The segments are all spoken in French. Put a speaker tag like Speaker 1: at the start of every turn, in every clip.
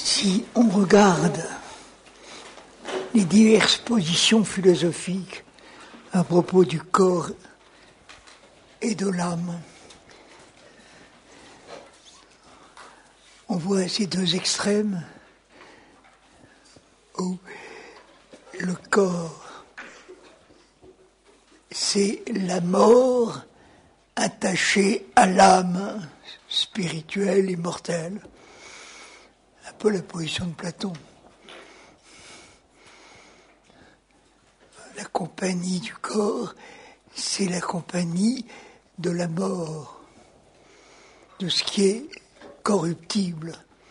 Speaker 1: Si on regarde les diverses positions philosophiques à propos du corps et de l'âme, on voit ces deux extrêmes où le corps, c'est la mort attachée à l'âme spirituelle, immortelle. Un peu la position de Platon. La compagnie du corps, c'est la compagnie de la mort, de ce qui est corruptible.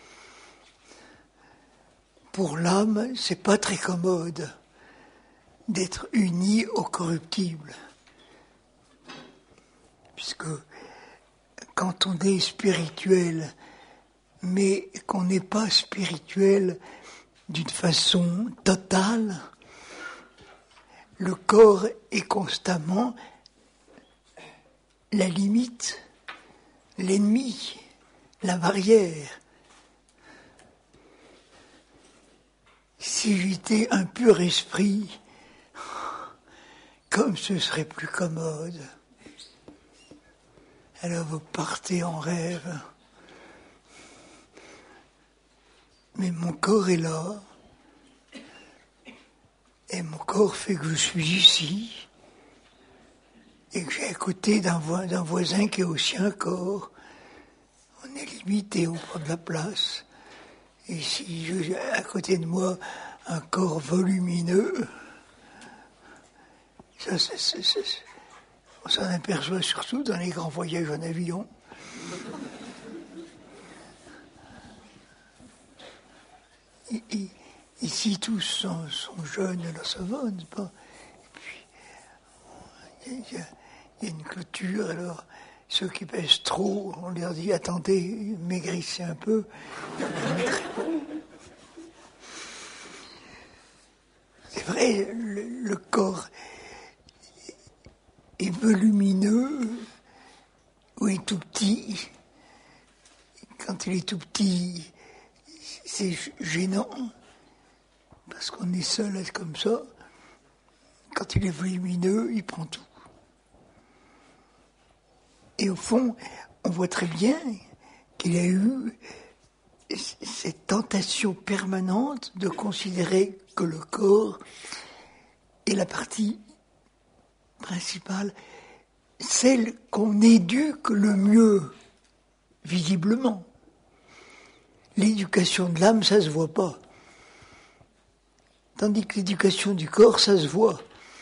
Speaker 1: Pour l'âme, c'est pas très commode d'être unie au corruptible. Puisque quand on est spirituel, mais qu'on n'est pas spirituel d'une façon totale, le corps est constamment la limite, l'ennemi, la barrière. Si j'étais un pur esprit, comme ce serait plus commode. Alors vous partez en rêve. Mais mon corps est là. Et mon corps fait que je suis ici. Et que j'ai à côté d'un voisin qui a aussi un corps. On est limité au bord de la place. Et si j'ai à côté de moi un corps volumineux, on s'en aperçoit surtout dans les grands voyages en avion. Ici, tous sont jeunes, alors ça va, n'est-ce pas? Et puis, il y a une clôture, alors ceux qui pèsent trop, on leur dit, attendez, maigrissez un peu. C'est vrai, le corps est volumineux ou est tout petit. Quand il est tout petit, c'est gênant, parce qu'on est seul à être comme ça. Quand il est volumineux, il prend tout. Et au fond, on voit très bien qu'il y a eu cette tentation permanente de considérer que le corps est la partie principale, celle qu'on éduque le mieux, visiblement. L'éducation de l'âme, ça se voit pas. Tandis que l'éducation du corps, ça se voit.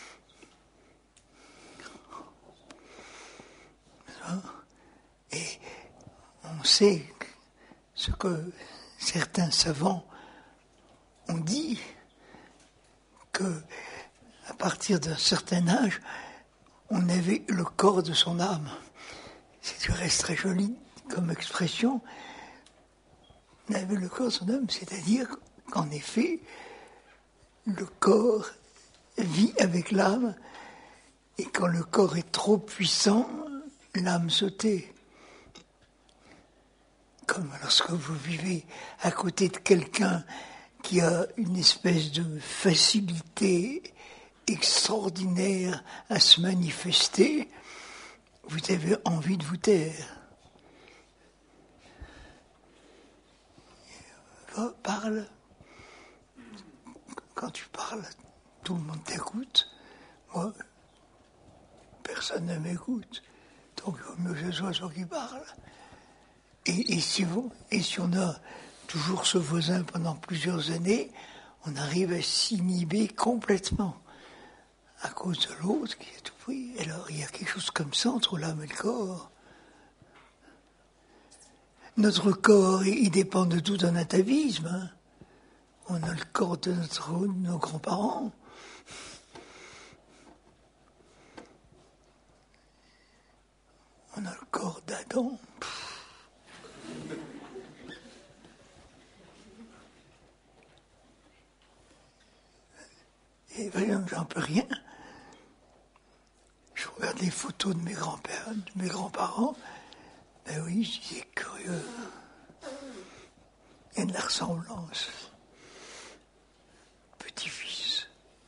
Speaker 1: Et on sait ce que certains savants ont dit, que à partir d'un certain âge, on avait le corps de son âme. C'est du reste très joli comme expression. On avait le corps de son âme, c'est-à-dire qu'en effet, le corps vit avec l'âme, et quand le corps est trop puissant, l'âme se tait. Comme lorsque vous vivez à côté de quelqu'un qui a une espèce de facilité extraordinaire à se manifester, vous avez envie de vous taire. Parle. Quand tu parles, tout le monde t'écoute. Moi, personne ne m'écoute. Donc, il vaut mieux que ce soit ceux qui parlent. Et si on a toujours ce voisin pendant plusieurs années, on arrive à s'inhiber complètement à cause de l'autre qui est tout pris. Alors, il y a quelque chose comme ça entre l'âme et le corps. Notre corps, il dépend de tout un atavisme. Hein. On a le corps de nos grands-parents. On a le corps d'Adam. Et voyons, j'en peux rien. Je regarde les photos de mes grands-pères, de mes grands-parents. Ben oui, c'est curieux. Il y a de la ressemblance. Petit-fils.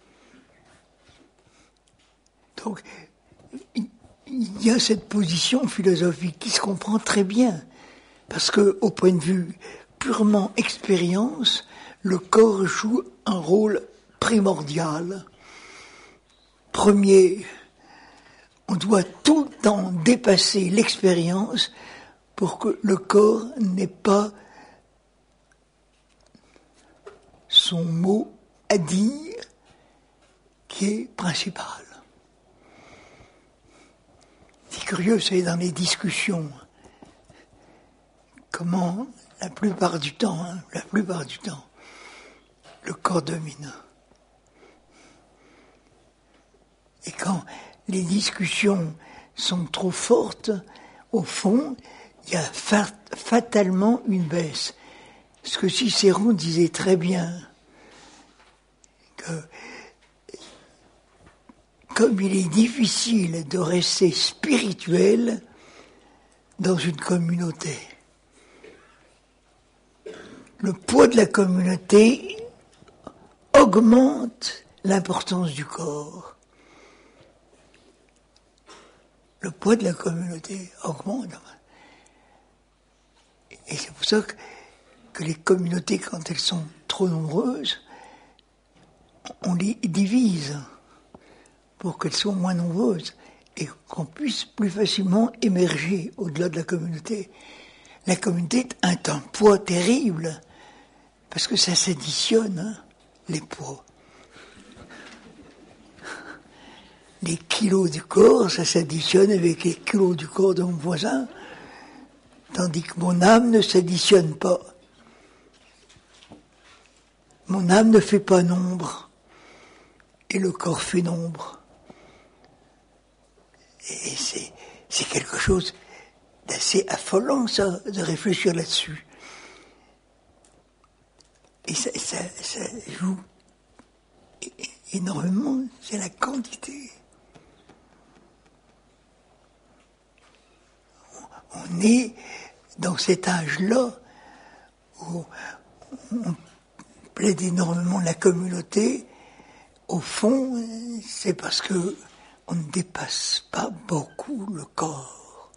Speaker 1: Donc, il y a cette position philosophique qui se comprend très bien. Parce que, au point de vue purement expérience, le corps joue un rôle primordial. Premier, on doit tout le temps dépasser l'expérience pour que le corps n'ait pas son mot à dire qui est principal. C'est curieux, c'est dans les discussions, comment la plupart du temps, le corps domine. Et quand les discussions sont trop fortes, au fond, il y a fatalement une baisse. Ce que Cicéron disait très bien, que comme il est difficile de rester spirituel dans une communauté, le poids de la communauté augmente l'importance du corps. Le poids de la communauté augmente. Et c'est pour ça que les communautés, quand elles sont trop nombreuses, on les divise pour qu'elles soient moins nombreuses et qu'on puisse plus facilement émerger au-delà de la communauté. La communauté a un poids terrible parce que ça s'additionne, les poids. Les kilos du corps, ça s'additionne avec les kilos du corps de mon voisin, tandis que mon âme ne s'additionne pas. Mon âme ne fait pas nombre, et le corps fait nombre. Et c'est quelque chose d'assez affolant, ça, de réfléchir là-dessus. Et ça joue énormément, c'est la quantité. On est dans cet âge-là où on plaide énormément la communauté. Au fond, c'est parce que on ne dépasse pas beaucoup le corps.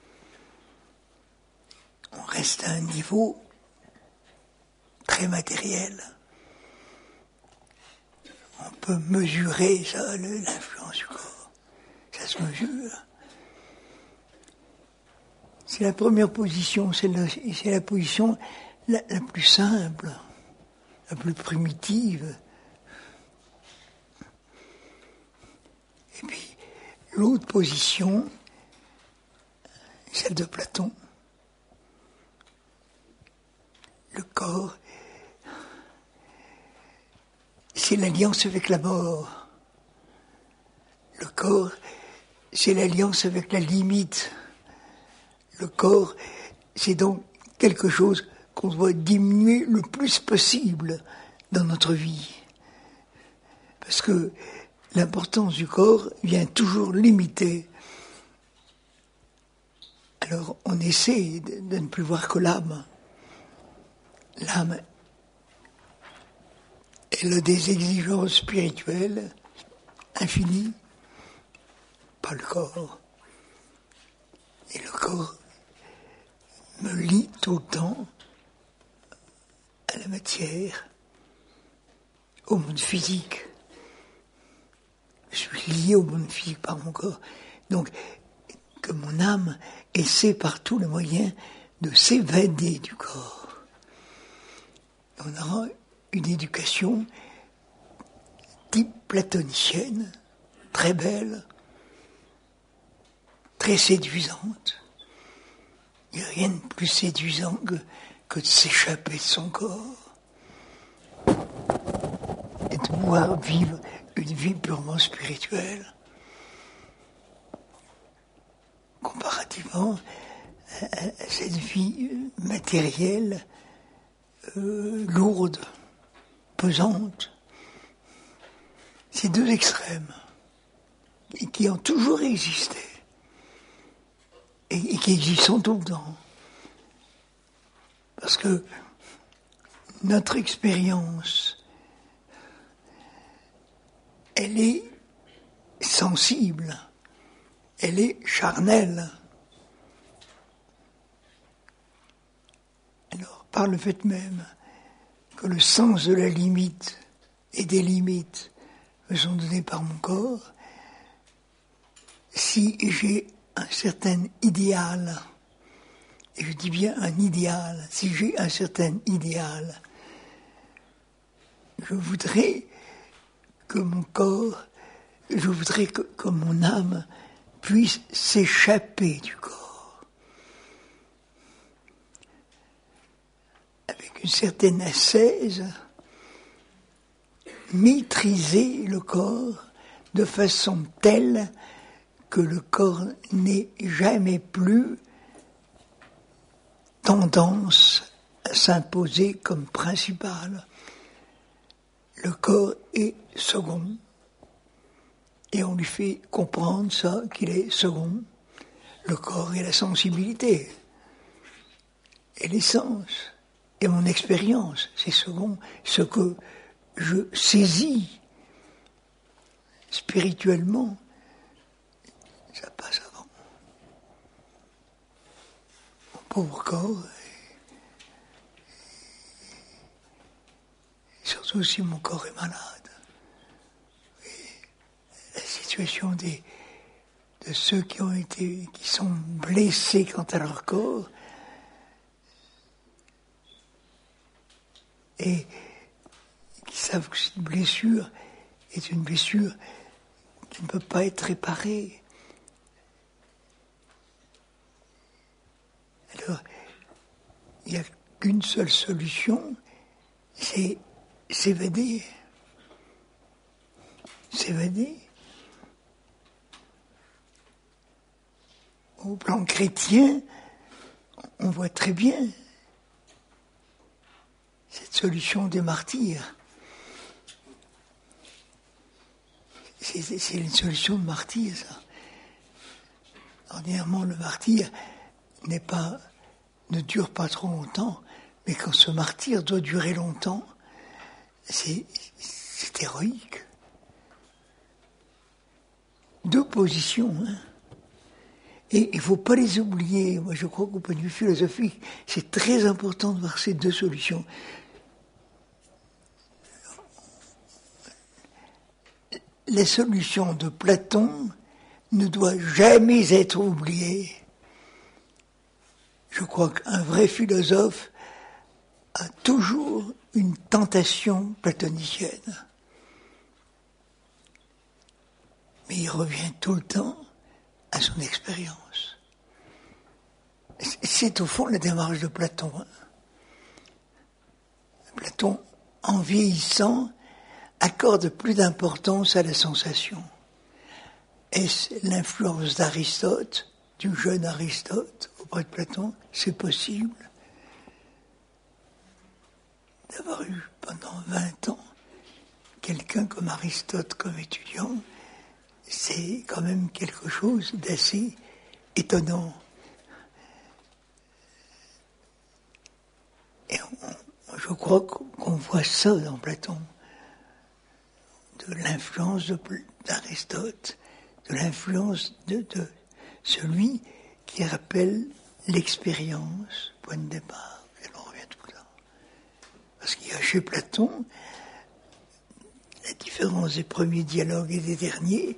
Speaker 1: On reste à un niveau très matériel. On peut mesurer ça, l'influence du corps. Ça se mesure. C'est la première position, c'est la position la plus simple, la plus primitive. Et puis, l'autre position, celle de Platon. Le corps, c'est l'alliance avec la mort. Le corps, c'est l'alliance avec la limite. Le corps, c'est donc quelque chose qu'on doit diminuer le plus possible dans notre vie. Parce que l'importance du corps vient toujours limiter. Alors on essaie de ne plus voir que l'âme. L'âme, elle a des exigences spirituelles infinies, pas le corps. Et le corps me lie tout le temps à la matière, au monde physique. Je suis lié au monde physique par mon corps. Donc, que mon âme essaie par tous les moyens de s'évader du corps. On aura une éducation type platonicienne, très belle, très séduisante. Il n'y a rien de plus séduisant que de s'échapper de son corps et de pouvoir vivre une vie purement spirituelle. Comparativement à cette vie matérielle lourde, pesante. Ces deux extrêmes et qui ont toujours existé et qui existent tout le temps. Parce que notre expérience, elle est sensible, elle est charnelle. Alors, par le fait même que le sens de la limite et des limites me sont donnés par mon corps, si j'ai un certain idéal, et je dis bien un idéal, si j'ai un certain idéal, je voudrais que mon corps, je voudrais que mon âme puisse s'échapper du corps. Avec une certaine ascèse, maîtriser le corps de façon telle que le corps n'ait jamais plus tendance à s'imposer comme principal. Le corps est second, et on lui fait comprendre ça, qu'il est second. Le corps est la sensibilité, et l'essence, et mon expérience, c'est second. Ce que je saisis spirituellement, ça passe avant. Mon pauvre corps, surtout si mon corps est malade. La situation de ceux qui sont blessés quant à leur corps, et qui savent que cette blessure est une blessure qui ne peut pas être réparée. Alors, il n'y a qu'une seule solution, c'est s'évader. S'évader. Au plan chrétien, on voit très bien cette solution des martyrs. C'est une solution de martyr, ça. Ordinairement, le martyr ne dure pas trop longtemps, mais quand ce martyr doit durer longtemps, c'est héroïque. Deux positions, hein. Et il ne faut pas les oublier. Moi, je crois qu'au point de vue philosophique, c'est très important de voir ces deux solutions. La solution de Platon ne doit jamais être oubliée. Je crois qu'un vrai philosophe a toujours une tentation platonicienne. Mais il revient tout le temps à son expérience. C'est au fond la démarche de Platon. Platon, en vieillissant, accorde plus d'importance à la sensation. Est-ce l'influence d'Aristote, du jeune Aristote, auprès de Platon? C'est possible. D'avoir eu pendant 20 ans quelqu'un comme Aristote comme étudiant, c'est quand même quelque chose d'assez étonnant. Et je crois qu'on voit ça dans Platon, de l'influence d'Aristote, de l'influence de celui qui rappelle l'expérience, point de départ, et on revient tout le temps. Parce qu'il y a chez Platon la différence des premiers dialogues et des derniers,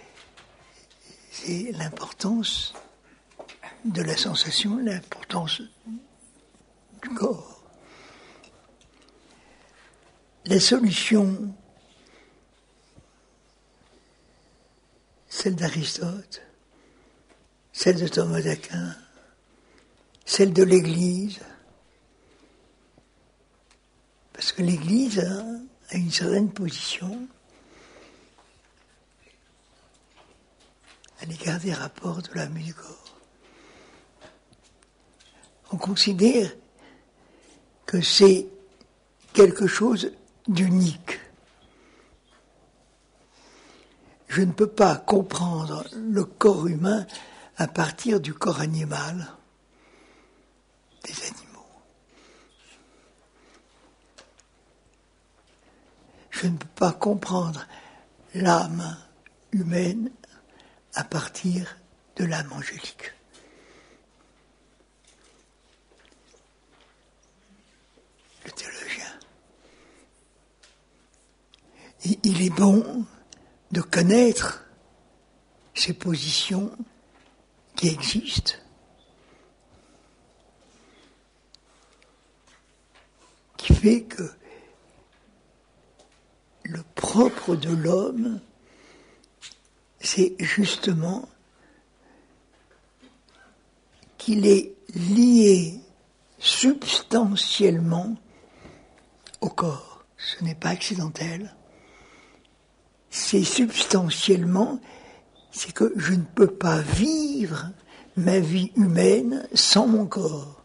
Speaker 1: c'est l'importance de la sensation, l'importance du corps. La solution, celle d'Aristote, celle de Thomas d'Aquin, celle de l'Église, parce que l'Église a une certaine position à l'égard des rapports de l'âme et du corps. On considère que c'est quelque chose d'unique. Je ne peux pas comprendre le corps humain à partir du corps animal des animaux. je ne peux pas comprendre l'âme humaine à partir de l'âme angélique. Le théologien. Et il est bon de connaître ces positions qui existent, qui fait que le propre de l'homme, c'est justement qu'il est lié substantiellement au corps. Ce n'est pas accidentel. C'est substantiellement, c'est que je ne peux pas vivre ma vie humaine sans mon corps.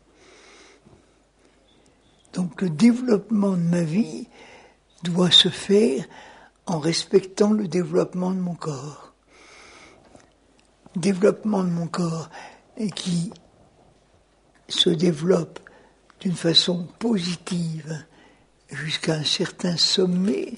Speaker 1: Donc le développement de ma vie doit se faire en respectant le développement de mon corps. Développement de mon corps qui se développe d'une façon positive jusqu'à un certain sommet,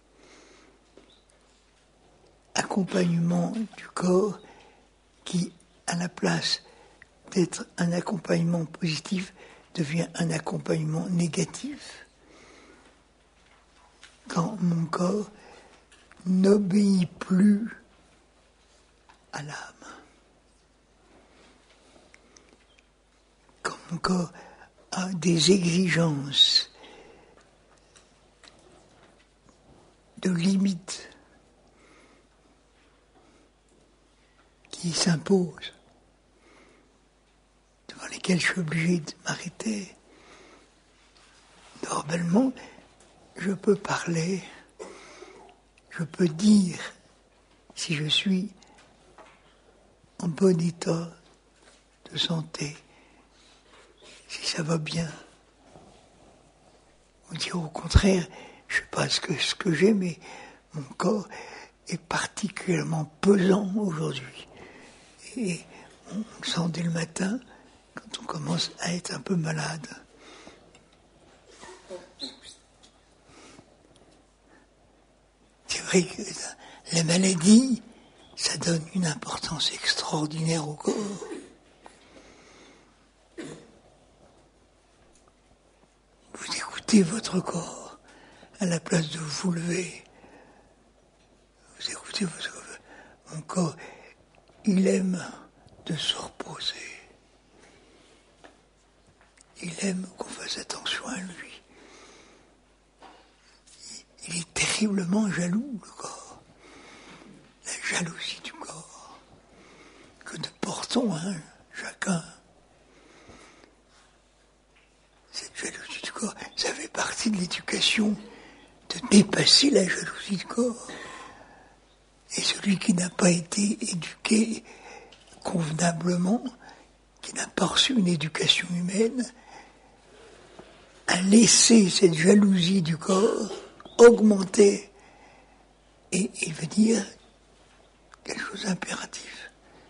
Speaker 1: accompagnement du corps qui, à la place d'être un accompagnement positif, devient un accompagnement négatif, quand mon corps n'obéit plus à l'âme. Quand mon corps a des exigences de limites qui s'imposent, devant lesquelles je suis obligé de m'arrêter. Normalement, je peux parler, je peux dire si je suis en bon état de santé, si ça va bien. On dit au contraire, je ne sais pas ce que j'ai, mais mon corps est particulièrement pesant aujourd'hui. Et on le sent dès le matin, quand on commence à être un peu malade. C'est vrai que la maladie, ça donne une importance extraordinaire au corps. Vous écoutez votre corps à la place de vous lever. Vous écoutez votre corps. Mon corps, il aime de se reposer. Il aime qu'on fasse attention à lui. Il est terriblement jaloux, le corps. La jalousie du corps que nous portons, chacun. Cette jalousie du corps, ça fait partie de l'éducation, de dépasser la jalousie du corps. Et celui qui n'a pas été éduqué convenablement, qui n'a pas reçu une éducation humaine, a laissé cette jalousie du corps augmenter et venir quelque chose d'impératif.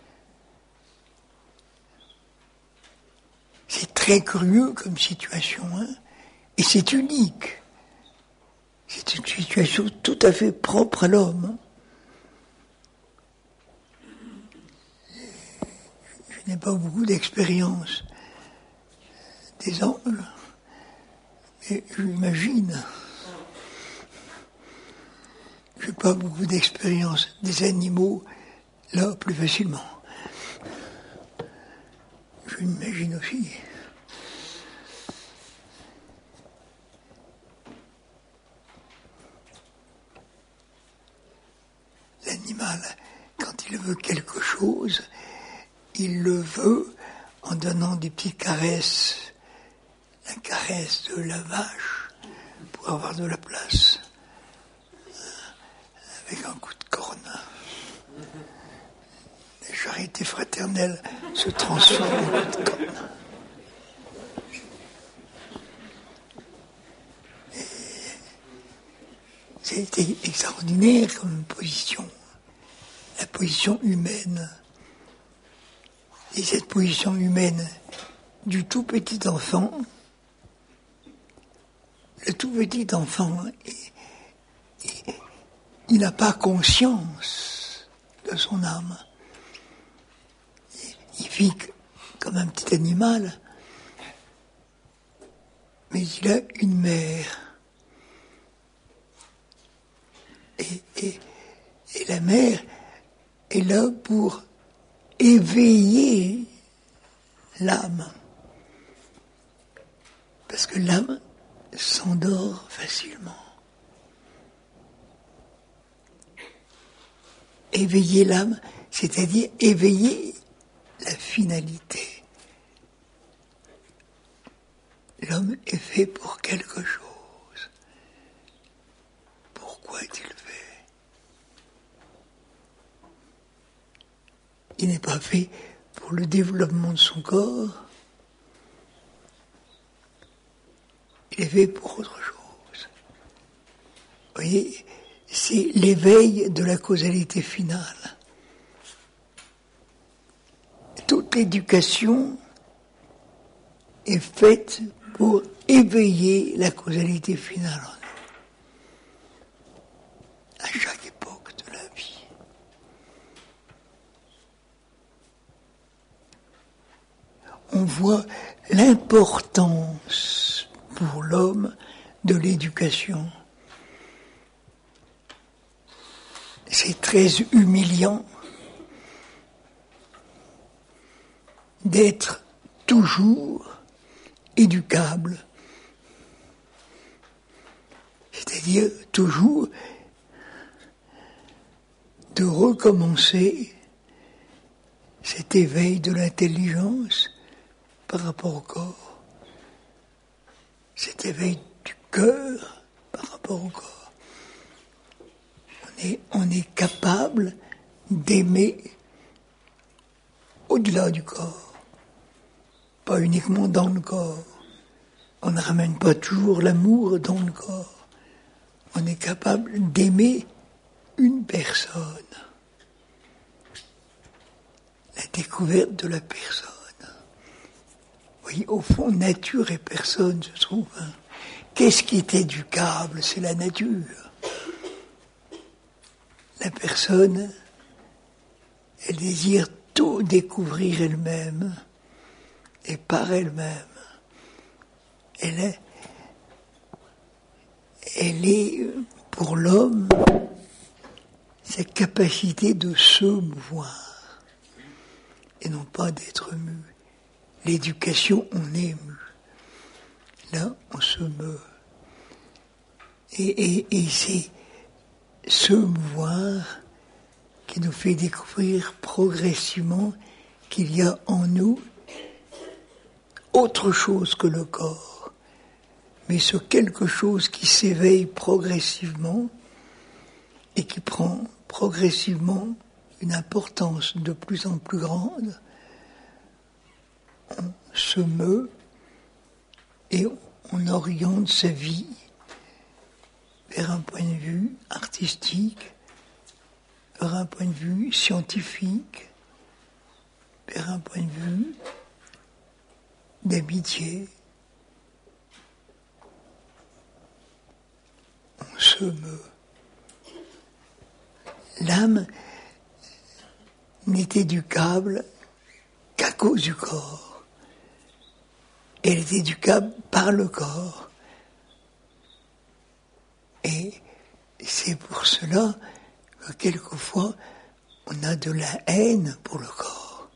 Speaker 1: C'est très curieux comme situation, et c'est unique. C'est une situation tout à fait propre à l'homme. Je n'ai pas beaucoup d'expérience des anges, mais j'imagine. Je n'ai pas beaucoup d'expérience des animaux, là, plus facilement. Je m'imagine aussi. L'animal, quand il veut quelque chose, il le veut en donnant des petites caresses. La caresse de la vache pour avoir de la place. Avec un coup de corne. La charité fraternelle se transforme en coup de corne. C'était extraordinaire comme position. La position humaine. Et cette position humaine du tout petit enfant, le tout petit enfant il n'a pas conscience de son âme. Il vit comme un petit animal, mais il a une mère. Et la mère est là pour éveiller l'âme. Parce que l'âme s'endort facilement. Éveiller l'âme, c'est-à-dire éveiller la finalité. L'homme est fait pour quelque chose. Pourquoi est-il fait? Il n'est pas fait pour le développement de son corps. Il est fait pour autre chose. Vous voyez, c'est l'éveil de la causalité finale. Toute l'éducation est faite pour éveiller la causalité finale en nous, à chaque époque de la vie. On voit l'importance pour l'homme de l'éducation. C'est très humiliant d'être toujours éducable, c'est-à-dire toujours de recommencer cet éveil de l'intelligence par rapport au corps, cet éveil du cœur par rapport au corps. On est capable d'aimer au-delà du corps, pas uniquement dans le corps. On ne ramène pas toujours l'amour dans le corps. On est capable d'aimer une personne. La découverte de la personne. Oui, au fond, nature et personne se trouvent. Qu'est-ce qui est éducable? C'est la nature. La personne, elle désire tout découvrir elle-même et par elle-même. Elle est pour l'homme sa capacité de se mouvoir et non pas d'être mu. L'éducation, on est mu. Là, on se meut. Et c'est se mouvoir qui nous fait découvrir progressivement qu'il y a en nous autre chose que le corps, mais ce quelque chose qui s'éveille progressivement et qui prend progressivement une importance de plus en plus grande. On se meut et on oriente sa vie vers un point de vue artistique, vers un point de vue scientifique, vers un point de vue d'amitié. On se meut. L'âme n'est éducable qu'à cause du corps. Elle est éducable par le corps. Et c'est pour cela que quelquefois on a de la haine pour le corps.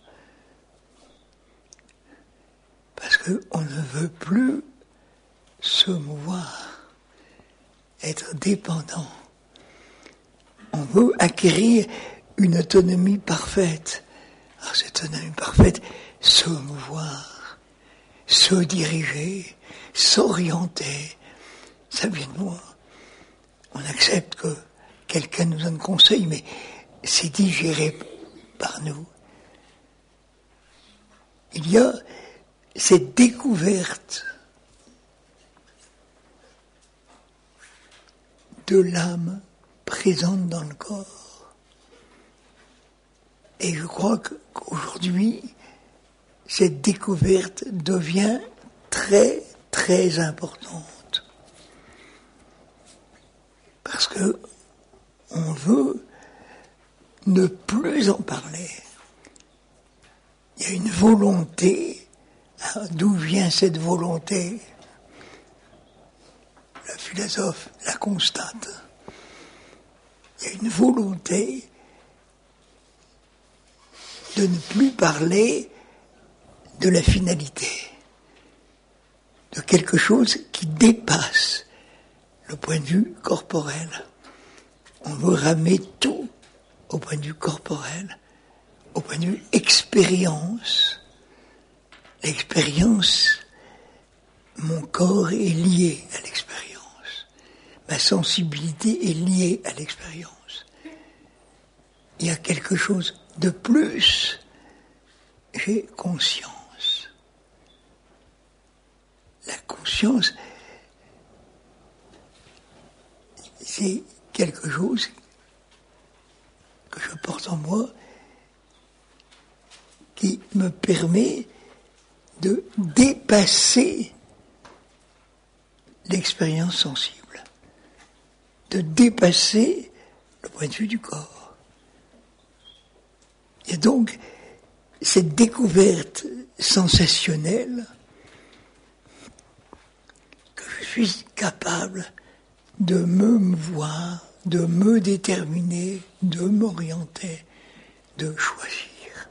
Speaker 1: Parce qu'on ne veut plus se mouvoir, être dépendant. On veut acquérir une autonomie parfaite. Alors cette autonomie parfaite, se mouvoir, se diriger, s'orienter, ça vient de moi. On accepte que quelqu'un nous donne conseil, mais c'est digéré par nous. Il y a cette découverte de l'âme présente dans le corps. Et je crois qu'aujourd'hui, cette découverte devient très, très importante. parce que on veut ne plus en parler. Il y a une volonté. D'où vient cette volonté? Le philosophe la constate. Il y a une volonté de ne plus parler de la finalité, de quelque chose qui dépasse le point de vue corporel. On veut ramener tout au point de vue corporel, au point de vue expérience. L'expérience, mon corps est lié à l'expérience. Ma sensibilité est liée à l'expérience. Il y a quelque chose de plus. J'ai conscience. La conscience, c'est quelque chose que je porte en moi qui me permet de dépasser l'expérience sensible, de dépasser le point de vue du corps. Et donc, cette découverte sensationnelle que je suis capable de me voir, de me déterminer, de m'orienter, de choisir.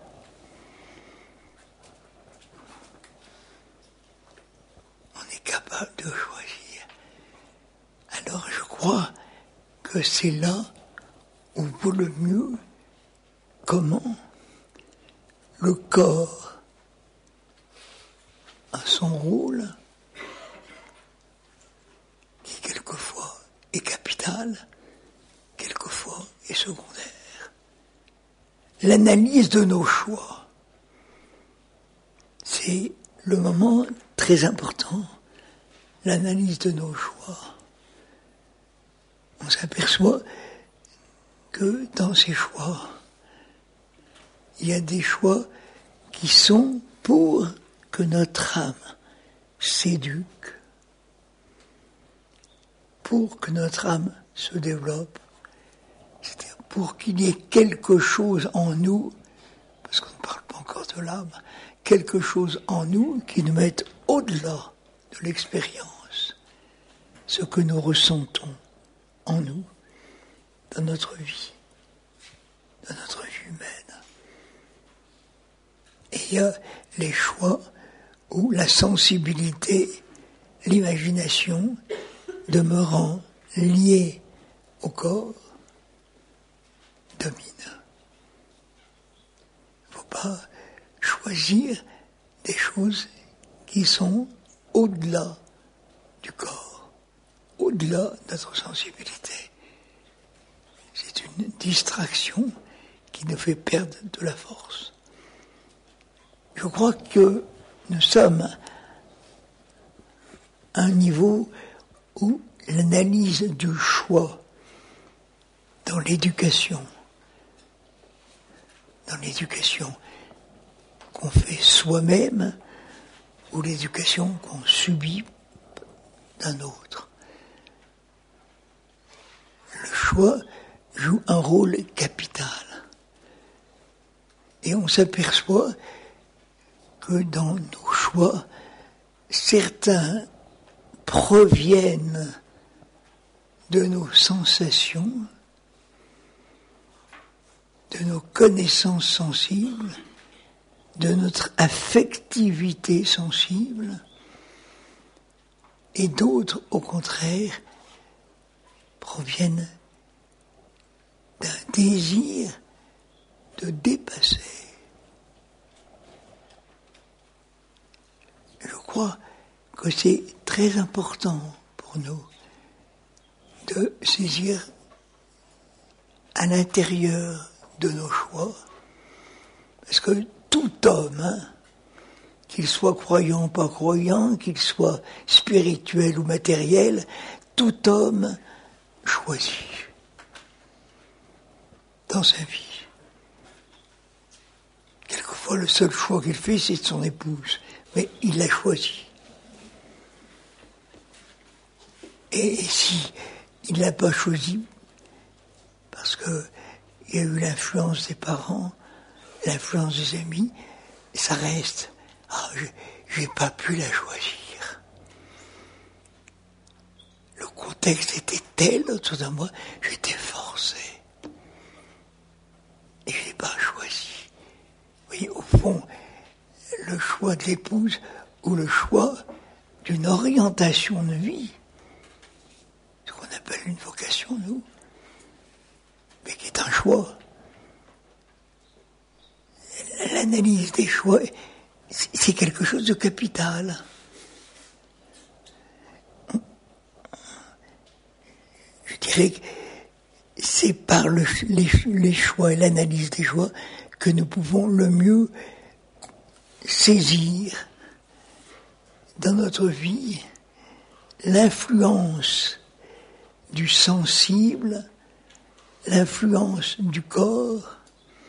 Speaker 1: Capable de choisir. Alors je crois que c'est là où vaut le mieux comment le corps a son rôle qui quelquefois est capital, quelquefois est secondaire. L'analyse de nos choix, c'est le moment très important. L'analyse de nos choix. On s'aperçoit que dans ces choix, il y a des choix qui sont pour que notre âme s'éduque, pour que notre âme se développe, c'est-à-dire pour qu'il y ait quelque chose en nous, parce qu'on ne parle pas encore de l'âme, quelque chose en nous qui nous mette au-delà de l'expérience, ce que nous ressentons en nous, dans notre vie humaine. Et il y a les choix où la sensibilité, l'imagination, demeurant liée au corps, domine. Il ne faut pas choisir des choses qui sont au-delà du corps, au-delà de notre sensibilité. C'est une distraction qui nous fait perdre de la force. Je crois que nous sommes à un niveau où l'analyse du choix dans l'éducation qu'on fait soi-même, ou l'éducation qu'on subit d'un autre. Le choix joue un rôle capital. Et on s'aperçoit que dans nos choix, certains proviennent de nos sensations, de nos connaissances sensibles, de notre affectivité sensible, et d'autres, au contraire, proviennent d'un désir de dépasser. Je crois que c'est très important pour nous de saisir à l'intérieur de nos choix, parce que tout homme, qu'il soit croyant ou pas croyant, qu'il soit spirituel ou matériel, tout homme choisit dans sa vie. Quelquefois, le seul choix qu'il fait, c'est de son épouse, mais il l'a choisi. Et si il ne l'a pas choisi parce qu'il y a eu l'influence des parents, l'influence des amis, et ça reste. Ah, j'ai pas pu la choisir. Le contexte était tel autour de moi, j'étais forcé. Et je n'ai pas choisi. Vous voyez, au fond, le choix de l'épouse ou le choix d'une orientation de vie, ce qu'on appelle une vocation, nous, mais qui est un choix. L'analyse des choix, c'est quelque chose de capital. Je dirais que c'est par les choix et l'analyse des choix que nous pouvons le mieux saisir dans notre vie l'influence du sensible, l'influence du corps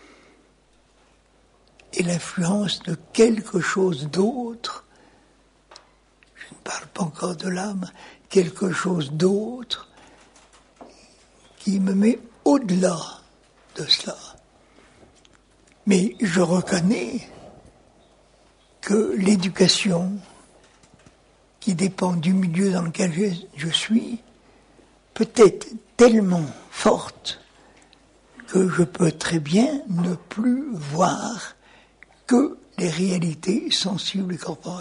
Speaker 1: et l'influence de quelque chose d'autre. Je ne parle pas encore de l'âme, quelque chose d'autre qui me met au-delà de cela. Mais je reconnais que l'éducation qui dépend du milieu dans lequel je suis peut être tellement forte que je peux très bien ne plus voir que les réalités sensibles et corporelles.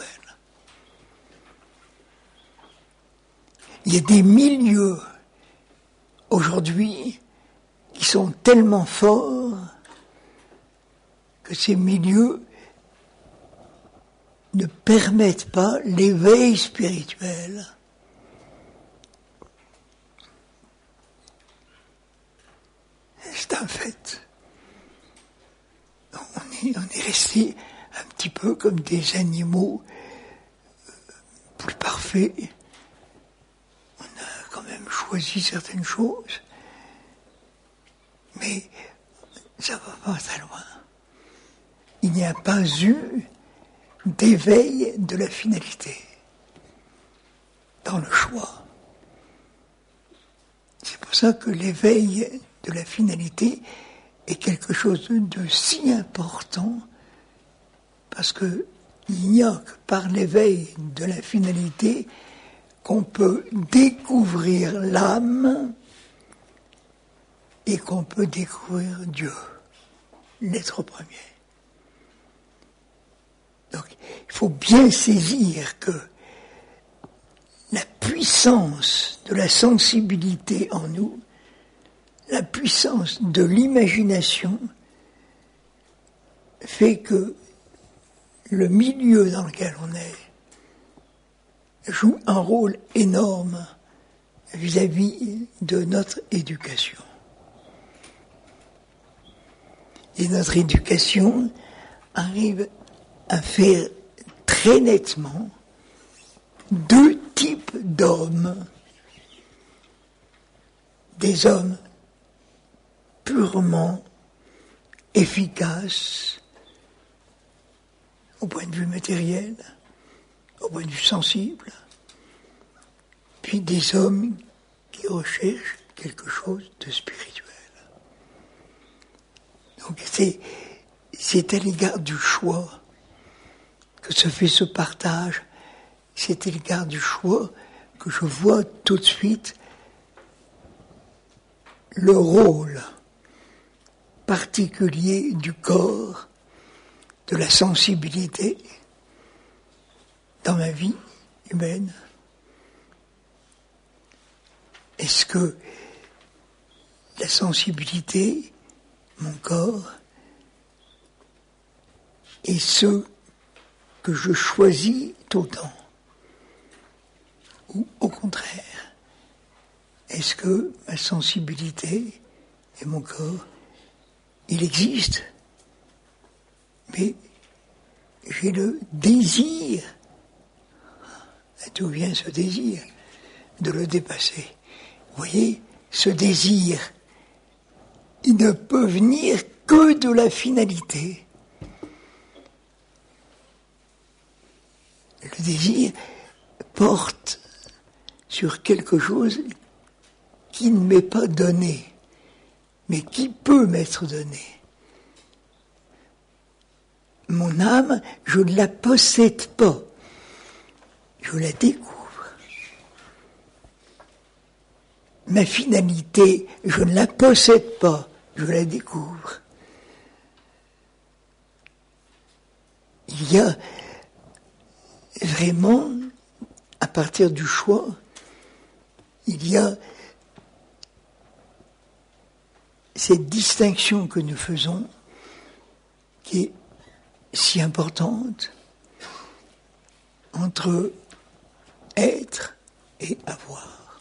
Speaker 1: Il y a des milieux aujourd'hui qui sont tellement forts que ces milieux ne permettent pas l'éveil spirituel. C'est un fait. On est resté un petit peu comme des animaux plus parfaits. On a quand même choisi certaines choses, mais ça ne va pas très loin. Il n'y a pas eu d'éveil de la finalité dans le choix. C'est pour ça que l'éveil de la finalité est quelque chose de si important, parce que il n'y a que par l'éveil de la finalité qu'on peut découvrir l'âme et qu'on peut découvrir Dieu, l'être premier. Donc, il faut bien saisir que la puissance de la sensibilité en nous, la puissance de l'imagination, fait que le milieu dans lequel on est joue un rôle énorme vis-à-vis de notre éducation. Et notre éducation arrive à faire très nettement deux types d'hommes. Des hommes purement efficaces au point de vue matériel, au point de vue sensible, puis des hommes qui recherchent quelque chose de spirituel. Donc c'est à l'égard du choix que se fait ce partage, c'est à l'égard du choix que je vois tout de suite le rôle particulier du corps, de la sensibilité dans ma vie humaine. Est-ce que la sensibilité, mon corps, est ce que je choisis tout le temps? Ou au contraire, est-ce que ma sensibilité et mon corps, il existe, mais j'ai le désir, d'où vient ce désir, de le dépasser. Vous voyez, ce désir, il ne peut venir que de la finalité. Le désir porte sur quelque chose qui ne m'est pas donné, mais qui peut m'être donné. Mon âme, je ne la possède pas, je la découvre. Ma finalité, je ne la possède pas, je la découvre. Il y a vraiment, à partir du choix, il y a cette distinction que nous faisons, qui est si importante, entre être et avoir.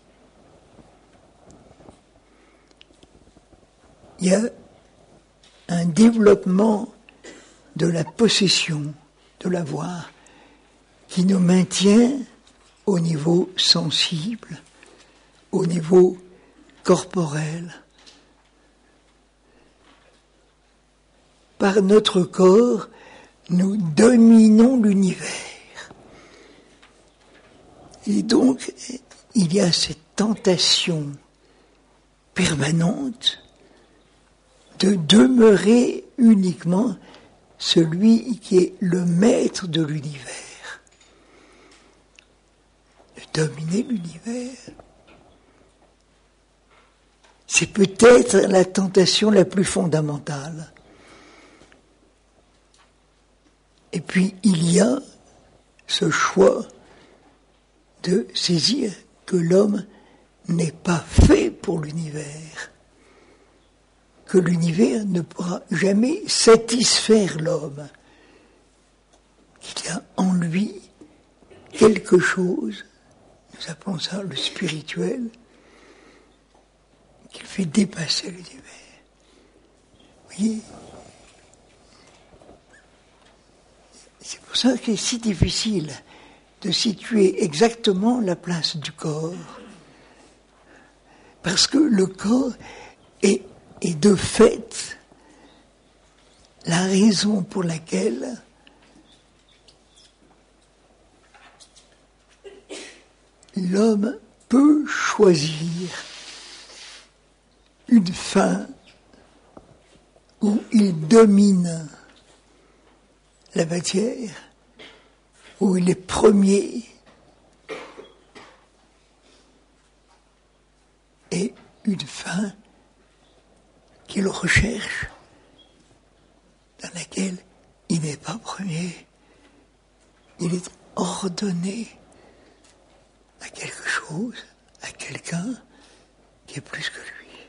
Speaker 1: Il y a un développement de la possession, de l'avoir, qui nous maintient au niveau sensible, au niveau corporel. Par notre corps, nous dominons l'univers. Et donc, il y a cette tentation permanente de demeurer uniquement celui qui est le maître de l'univers, de dominer l'univers. C'est peut-être la tentation la plus fondamentale. Et puis il y a ce choix de saisir que l'homme n'est pas fait pour l'univers, que l'univers ne pourra jamais satisfaire l'homme, qu'il y a en lui quelque chose, nous appelons ça le spirituel, qui le fait dépasser l'univers. Vous voyez, c'est pour ça qu'il est si difficile de situer exactement la place du corps, parce que le corps est de fait la raison pour laquelle l'homme peut choisir une fin où il domine la matière, où il est premier, et une fin qu'il recherche, dans laquelle il n'est pas premier, il est ordonné à quelque chose, à quelqu'un qui est plus que lui.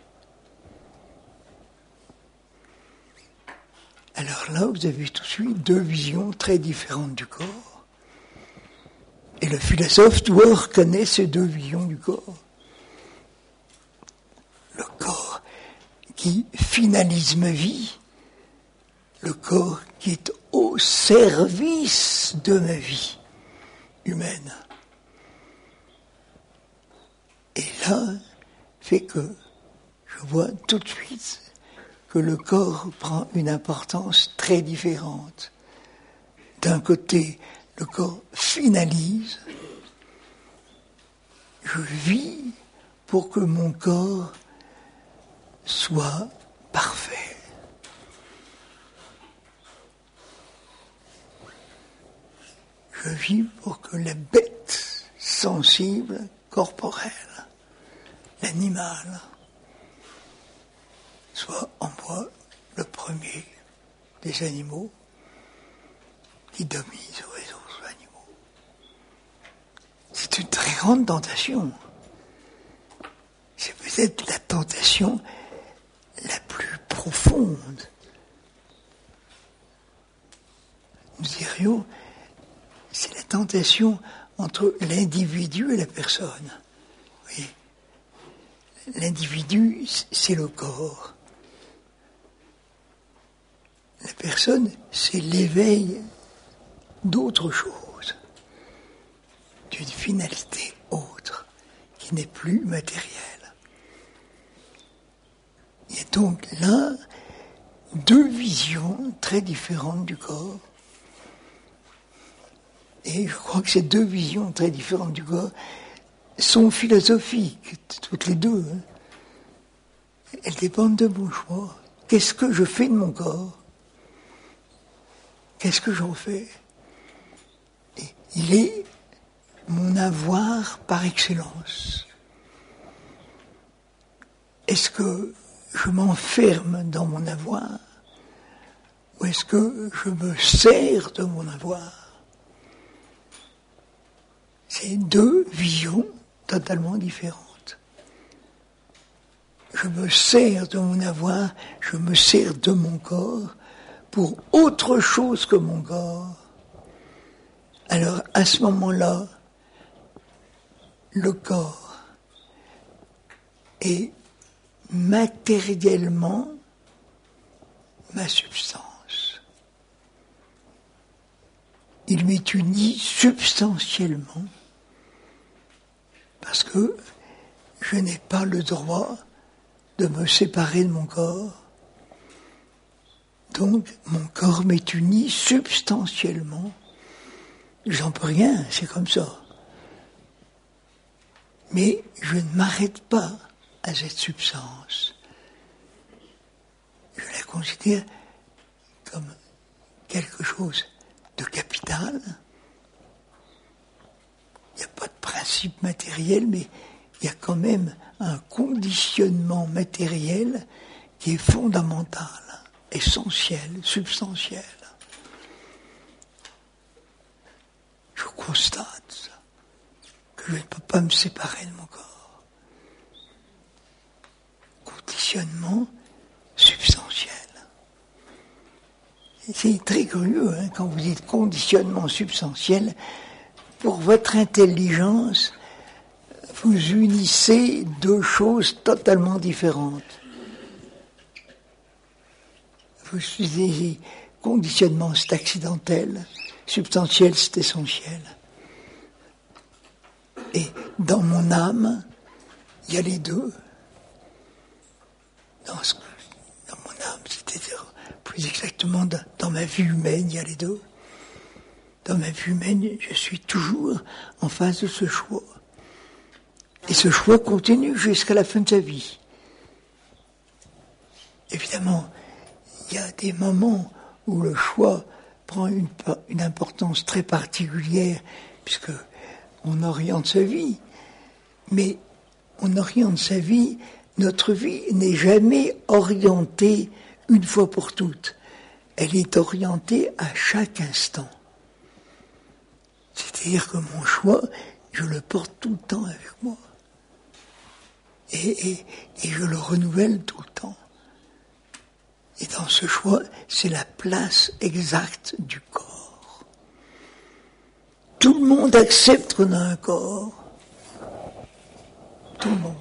Speaker 1: Alors là, vous avez tout de suite deux visions très différentes du corps. Et le philosophe doit reconnaître ces deux visions du corps. Le corps qui finalise ma vie, le corps qui est au service de ma vie humaine. Et là, fait que je vois tout de suite que le corps prend une importance très différente. D'un côté, le corps finalise. Je vis pour que mon corps soit parfait. Je vis pour que la bête sensible, corporelle, l'animal, soit en moi le premier des animaux qui domine sur les autres animaux. C'est une très grande tentation. C'est peut-être la tentation la plus profonde. Nous dirions, c'est la tentation entre l'individu et la personne. Vous voyez, l'individu, c'est le corps. La personne, c'est l'éveil d'autre chose, d'une finalité autre, qui n'est plus matérielle. Il y a donc là deux visions très différentes du corps. Et je crois que ces deux visions très différentes du corps sont philosophiques, toutes les deux. Elles dépendent de mon choix. Qu'est-ce que je fais de mon corps? Qu'est-ce que j'en fais? Et il est mon avoir par excellence. Est-ce que je m'enferme dans mon avoir ou est-ce que je me sers de mon avoir? C'est deux visions totalement différentes. Je me sers de mon avoir, je me sers de mon corps pour autre chose que mon corps. Alors à ce moment-là, le corps est matériellement ma substance. Il m'est uni substantiellement parce que je n'ai pas le droit de me séparer de mon corps. Donc mon corps m'est uni substantiellement. J'en peux rien, c'est comme ça. Mais je ne m'arrête pas à cette substance. Je la considère comme quelque chose de capital. Il n'y a pas de principe matériel, mais il y a quand même un conditionnement matériel qui est fondamental, essentiel, substantiel. Je constate que je ne peux pas me séparer de mon corps. Conditionnement substantiel. C'est très curieux, quand vous dites conditionnement substantiel, pour votre intelligence, vous unissez deux choses totalement différentes. Vous utilisez conditionnement, c'est accidentel, substantiel, c'est essentiel. Et dans mon âme, il y a les deux. Dans mon âme, c'est-à-dire plus exactement dans ma vie humaine, il y a les deux. Dans ma vie humaine, je suis toujours en face de ce choix. Et ce choix continue jusqu'à la fin de sa vie. Évidemment, il y a des moments où le choix prend une importance très particulière, puisque on oriente sa vie. Mais on oriente sa vie, notre vie n'est jamais orientée une fois pour toutes. Elle est orientée à chaque instant. C'est-à-dire que mon choix, je le porte tout le temps avec moi. Et je le renouvelle tout le temps. Et dans ce choix, c'est la place exacte du corps. Tout le monde accepte qu'on a un corps. Tout le monde.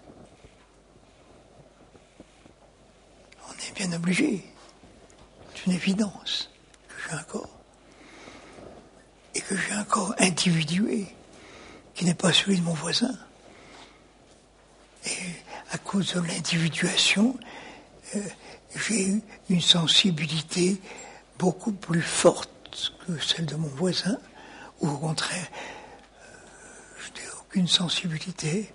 Speaker 1: On est bien obligé. C'est une évidence que j'ai un corps. Et que j'ai un corps individué, qui n'est pas celui de mon voisin. Et à cause de l'individuation, j'ai eu une sensibilité beaucoup plus forte que celle de mon voisin, ou au contraire, je n'ai aucune sensibilité.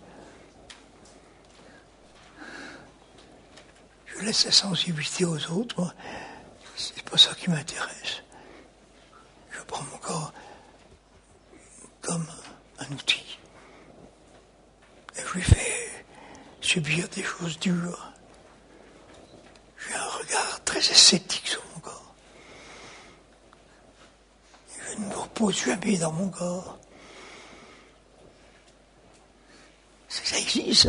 Speaker 1: Je laisse la sensibilité aux autres, moi, c'est pas ça qui m'intéresse. Je prends mon corps comme un outil. Et je lui fais subir des choses dures. J'ai un regard très ascétique sur mon corps. Et je ne me repose jamais dans mon corps. Ça existe.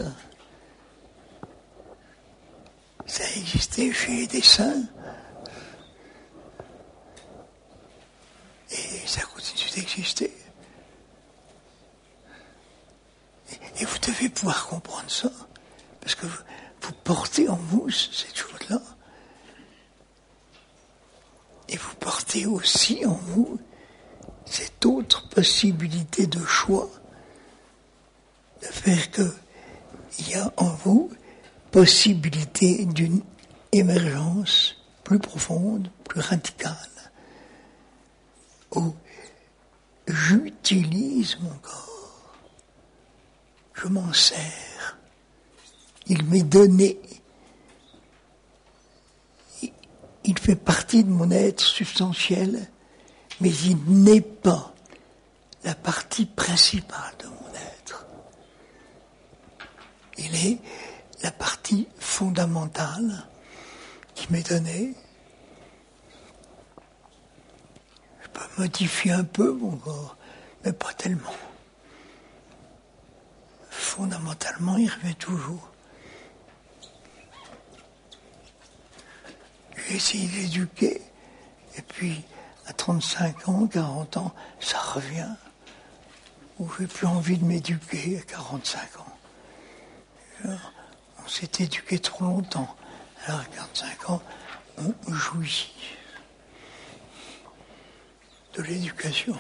Speaker 1: Ça a existé chez des saints. Et ça continue d'exister. Et vous devez pouvoir comprendre ça, parce que vous portez en vous cette chose-là. Et vous portez aussi en vous cette autre possibilité de choix, de faire qu'il y a en vous possibilité d'une émergence plus profonde, plus radicale, où j'utilise mon corps. je m'en sers. Il m'est donné. Il fait partie de mon être substantiel, mais il n'est pas la partie principale de mon être. Il est la partie fondamentale qui m'est donnée. Je peux modifier un peu mon corps, mais pas tellement. Fondamentalement, il revient toujours. J'ai essayé d'éduquer, et puis à 35 ans, 40 ans, ça revient. Où j'ai plus envie de m'éduquer à 45 ans. Alors, on s'est éduqué trop longtemps. Alors à 45 ans, on jouit de l'éducation.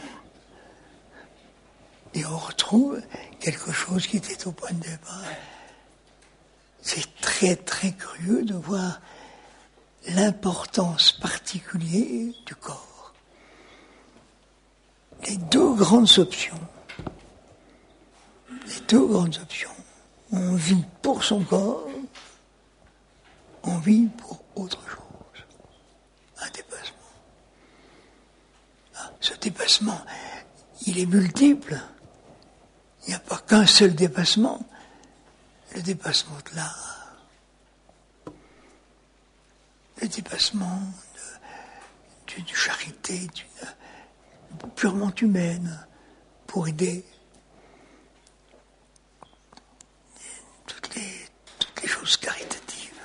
Speaker 1: Et on retrouve quelque chose qui était au point de départ. C'est très très curieux de voir l'importance particulière du corps. Les deux grandes options. On vit pour son corps, on vit pour autre chose. Un dépassement. Ce dépassement, il est multiple. Il n'y a pas qu'un seul dépassement. Le dépassement de l'art. Le dépassement d'une charité purement humaine pour aider toutes les choses caritatives.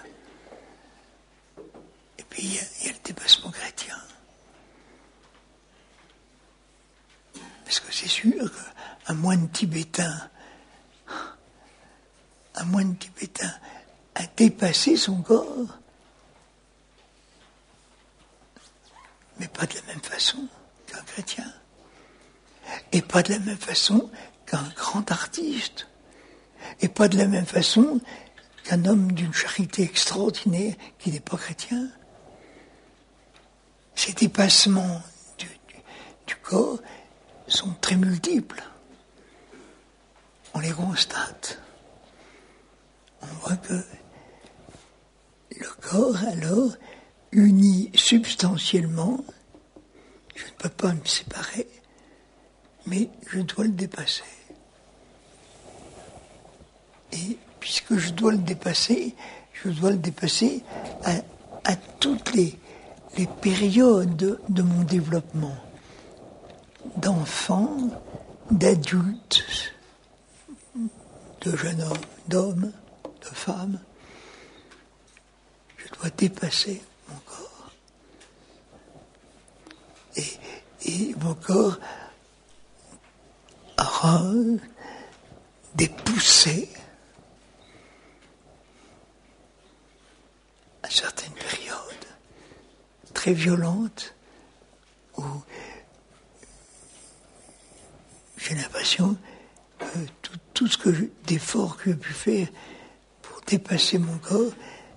Speaker 1: Et puis il y a le dépassement chrétien. Parce que c'est sûr qu'un moine tibétain a dépassé son corps, mais pas de la même façon qu'un chrétien. Et pas de la même façon qu'un grand artiste. Et pas de la même façon qu'un homme d'une charité extraordinaire qui n'est pas chrétien. Ces dépassements du corps sont très multiples. On les constate. On voit que le corps, alors, uni substantiellement, je ne peux pas me séparer, mais je dois le dépasser. Et puisque je dois le dépasser à toutes les périodes de mon développement, d'enfant, d'adulte, de jeune homme, d'homme, de femme. Je dois dépasser mon corps. Et mon corps aura des poussées à certaines périodes très violentes où j'ai l'impression que tout ce d'efforts que j'ai pu faire pour dépasser mon corps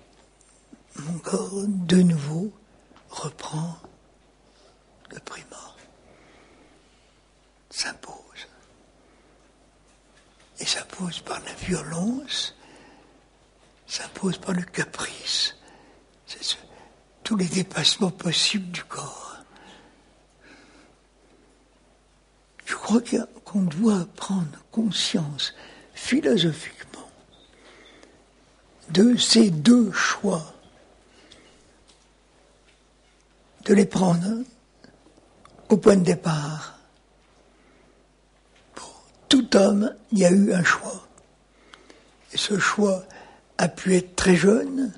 Speaker 1: de nouveau reprend le primat, s'impose. Et s'impose par la violence, s'impose par le caprice. C'est tous les dépassements possibles du corps. Je crois qu'on doit prendre conscience philosophiquement de ces deux choix, de les prendre au point de départ. Pour tout homme, il y a eu un choix. Et ce choix a pu être très jeune.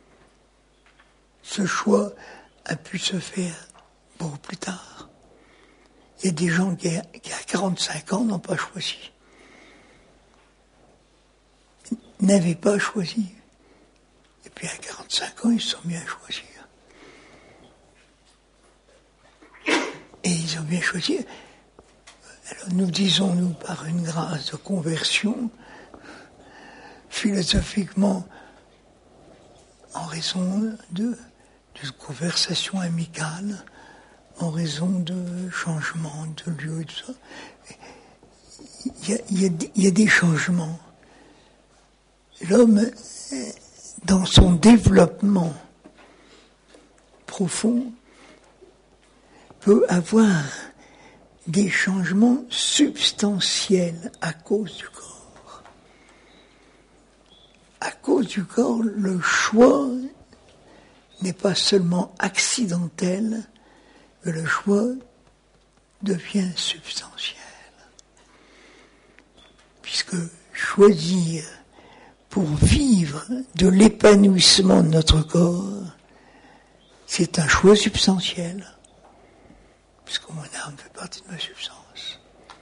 Speaker 1: Ce choix a pu se faire beaucoup plus tard. Il y a des gens qui, à 45 ans, n'ont pas choisi. N'avaient pas choisi. Et puis à 45 ans, ils se sont mis à choisir. Et ils ont bien choisi. Alors nous disons, nous, par une grâce de conversion, philosophiquement, en raison d'une conversation amicale, en raison de changements de lieu, tout ça. Il y a des changements l'homme, dans son développement profond, peut avoir des changements substantiels à cause du corps. À cause du corps, le choix n'est pas seulement accidentel, mais le choix devient substantiel. Puisque choisir pour vivre de l'épanouissement de notre corps, c'est un choix substantiel. Puisque mon âme fait partie de ma substance.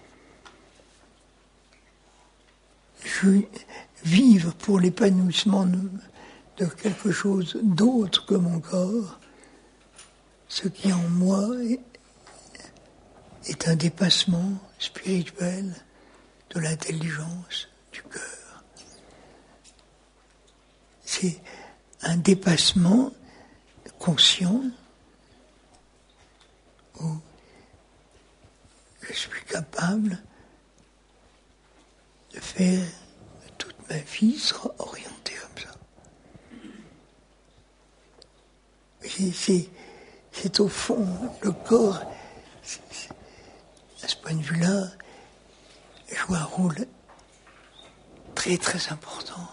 Speaker 1: Vivre pour l'épanouissement de quelque chose d'autre que mon corps, ce qui en moi est un dépassement spirituel de l'intelligence du cœur. C'est un dépassement conscient où je suis capable de faire toute ma vie sera orientée comme ça. C'est au fond, le corps, à ce point de vue-là, joue un rôle très très important.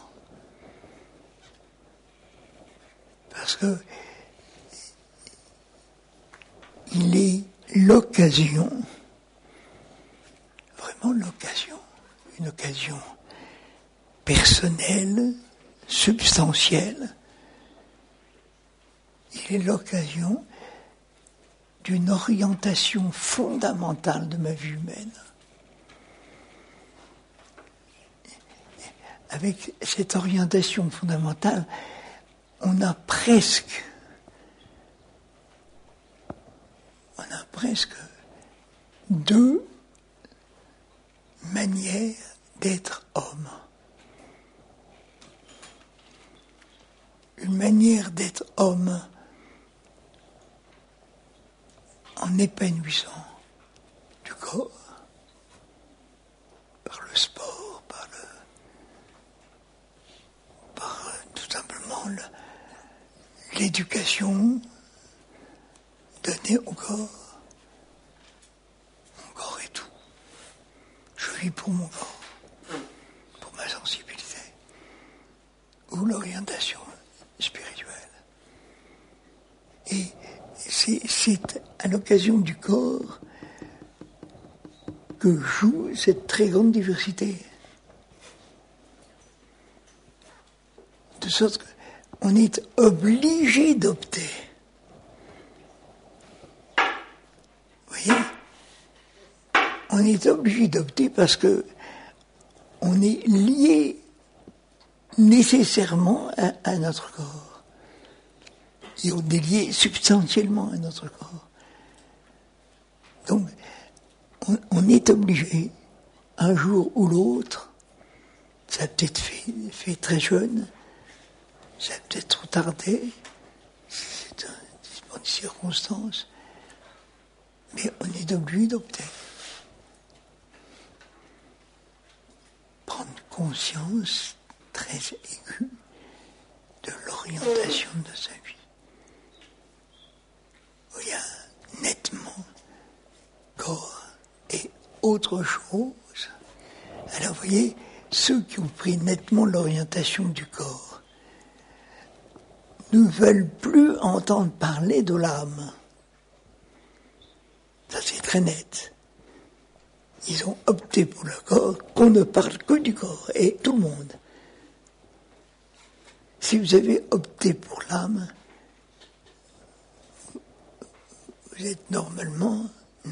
Speaker 1: Parce que il est l'occasion, vraiment l'occasion, une occasion personnelle, substantielle. Il est l'occasion d'une orientation fondamentale de ma vie humaine. Avec cette orientation fondamentale, on a presque deux manières d'être homme. Une manière d'être homme en épanouissant du corps, par le sport, par tout simplement l'éducation donnée au corps. Mon corps est tout. Je vis pour mon corps, pour ma sensibilité, ou l'orientation spirituelle. Et c'est à l'occasion du corps que joue cette très grande diversité. De sorte qu'on est obligé d'opter. Vous voyez ? On est obligé d'opter parce que on est lié nécessairement à notre corps. Et on est lié substantiellement à notre corps. Donc, on est obligé, un jour ou l'autre, ça a peut-être fait très jeune, ça a peut-être trop tardé, c'est une circonstance, mais on est obligé d'opter. Prendre conscience très aiguë de l'orientation de sa vie. Où il y a nettement corps et autre chose. Alors vous voyez, ceux qui ont pris nettement l'orientation du corps ne veulent plus entendre parler de l'âme. Ça c'est très net. Ils ont opté pour le corps, qu'on ne parle que du corps, et tout le monde. Si vous avez opté pour l'âme, vous êtes normalement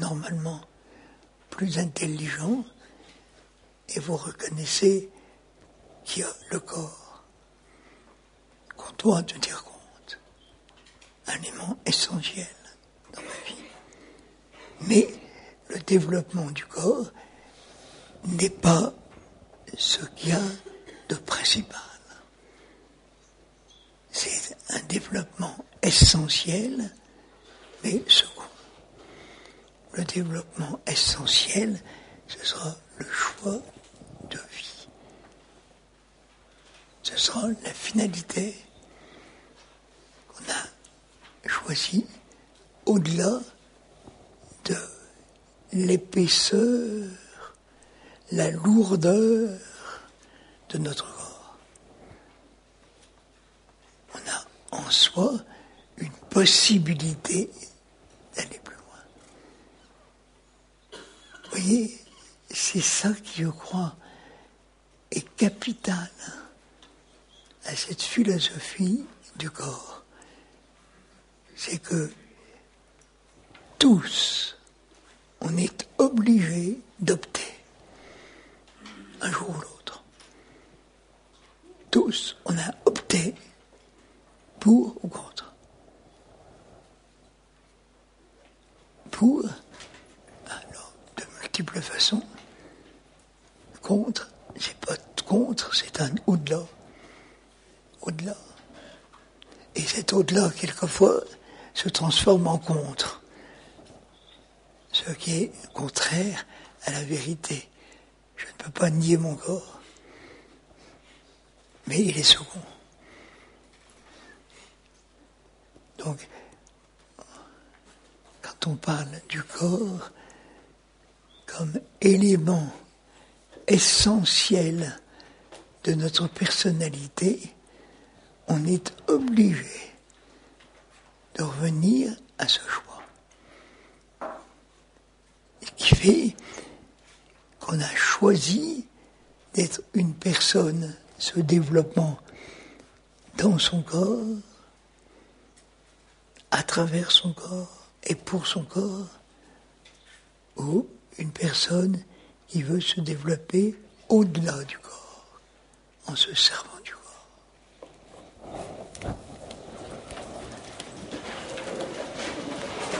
Speaker 1: plus intelligent et vous reconnaissez qu'il y a le corps qu'on doit tenir compte, un élément essentiel dans ma vie. Mais le développement du corps n'est pas ce qu'il y a de principal. C'est un développement essentiel, mais second. Le développement essentiel, ce sera le choix de vie. ce sera la finalité qu'on a choisie au-delà de l'épaisseur, la lourdeur de notre corps. On a en soi une possibilité d'aller plus loin. Vous voyez, c'est ça qui, je crois, est capital à cette philosophie du corps. C'est que tous, on est obligés d'opter, un jour ou l'autre. Tous, on a opté pour ou contre. Pour, alors, de multiples façons. Contre, c'est pas contre, c'est un au-delà. Au-delà. Et cet au-delà, quelquefois, se transforme en contre. Ce qui est contraire à la vérité. Je ne peux pas nier mon corps, mais il est second. Donc, quand on parle du corps comme élément essentiel de notre personnalité, on est obligé de revenir à ce choix. Et qui fait qu'on a choisi d'être une personne se développant dans son corps, à travers son corps et pour son corps, ou une personne qui veut se développer au-delà du corps, en se servant